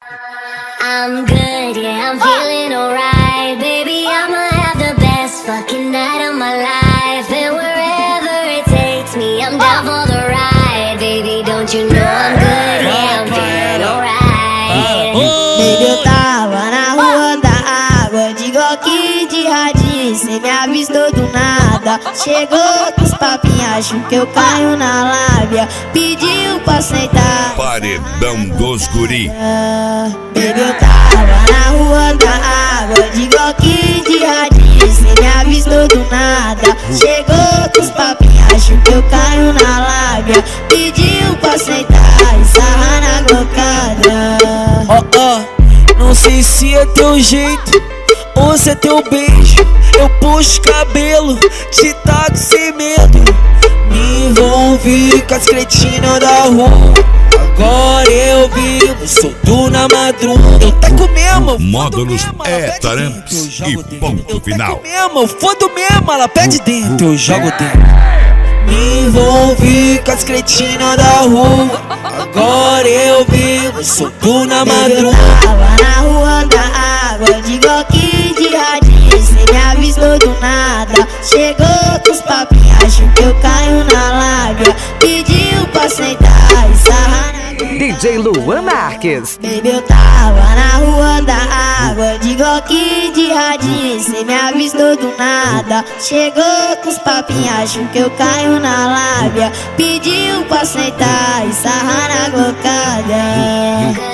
I'm good, yeah, I'm feeling alright. Baby, I'ma have the best fucking night of my life. And wherever it takes me, I'm down for the ride. Baby, don't you know I'm good, yeah, I'm feeling alright. Baby, eu tava na rua da água, de Glock de radinho, cê me avistou do nada. Chegou com os papinhos, acho que eu caio na lábia. Pediu pra sentar, Paredão dos guri. Baby, eu tava na rua da água, de Glock de radinho, cê me avistou do nada. Chegou com os papinhos, acho que eu caio na lábia. Pediu pra sentar e sarrar na glocada. Não sei se é teu jeito ou se é teu beijo. Eu puxo cabelo, te taco sem medo. Me envolvi com as cretinas da rua. Agora eu vivo solto na madruga. Eu taco mesmo, Módulos Taramps e ponto final. eu fodo mesmo, ela pede dentro, eu jogo dentro. Me envolvi com as cretinas da rua. Agora eu vivo solto na madruga. Tava na rua da água, de Glock de radinho, cê me avistou do nada. Chegou com os papinhos, acho que eu caio na lábia. Pediu pra sentar e sarrar na DJ Luan Marques. Baby, eu tava na rua da água, de Glock de radinho, cê me avistou do nada. Chegou com os papinhos, acho que eu caio na lábia. Pediu pra sentar e sarrar na glocada.